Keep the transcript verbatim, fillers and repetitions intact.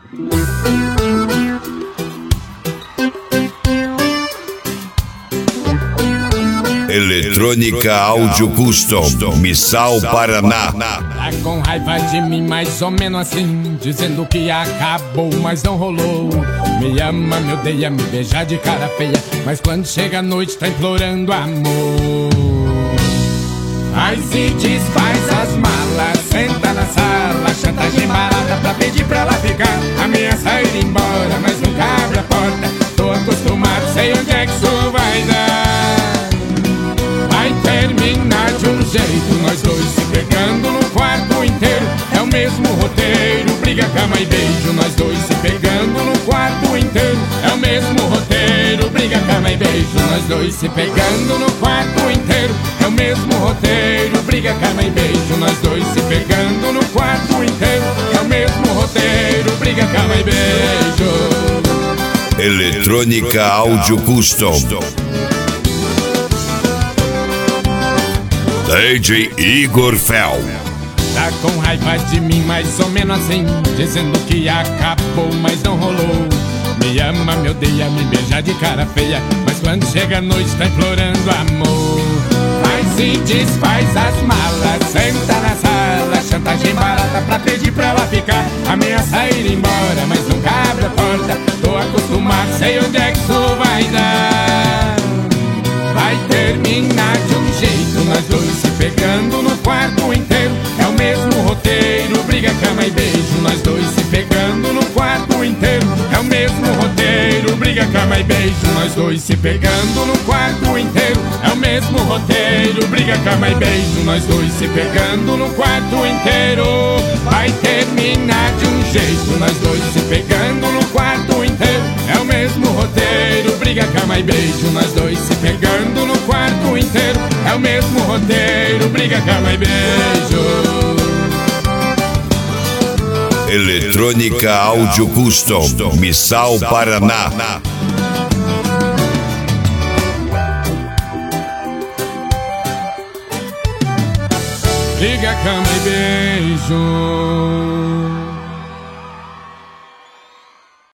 Eletrônica Áudio Custom, Missal, Paraná. Tá com raiva de mim, mais ou menos assim, dizendo que acabou, mas não rolou. Me ama, me odeia, me beija de cara feia, mas quando chega a noite tá implorando amor. Faz e desfaz as malas, senta na sala, chantagem barata pra pedir pra ela ficar. Ameaça ir embora, mas nunca abre a porta. Tô acostumado, sei onde é que isso vai dar. Vai terminar de um jeito, nós dois se pegando no quarto inteiro. É o mesmo roteiro, briga, cama e beijo. Nós dois se pegando no quarto inteiro. É o mesmo roteiro, briga, cama e beijo. Nós dois se pegando no quarto inteiro. É o mesmo roteiro, briga, cama e beijo. Nós dois se pegando no quarto inteiro. É o mesmo roteiro, briga, cama e beijo. Eletrônica Áudio Custom. D J Igor Fel. Tá com raiva de mim, mais ou menos assim, dizendo que acabou, mas não rolou. Me ama, me odeia, me beija de cara feia, mas quando chega a noite tá implorando amor. Faz e desfaz as malas, senta na sala, chantagem barata pra pedir pra ela ficar. Ameaça ir embora, mas nunca abre a porta. Tô acostumado, sei onde é que isso vai dar. Vai terminar de um jeito, nós dois se pegando no quarto inteiro. É o mesmo roteiro, briga, cama e beijo. Nós dois se pegando no quarto inteiro. É o mesmo roteiro, briga, cama e beijo. Nós dois se pegando no quarto inteiro. É o mesmo roteiro, briga, cama e beijo. Nós dois se pegando no quarto inteiro. Vai terminar de um jeito, nós dois se pegando no quarto inteiro. É o mesmo roteiro, briga, cama e beijo. Nós dois se pegando no quarto inteiro. É o mesmo roteiro, briga, cama e beijo. Eletrônica Áudio Custom, Missal, Paraná. Briga, cama e beijo.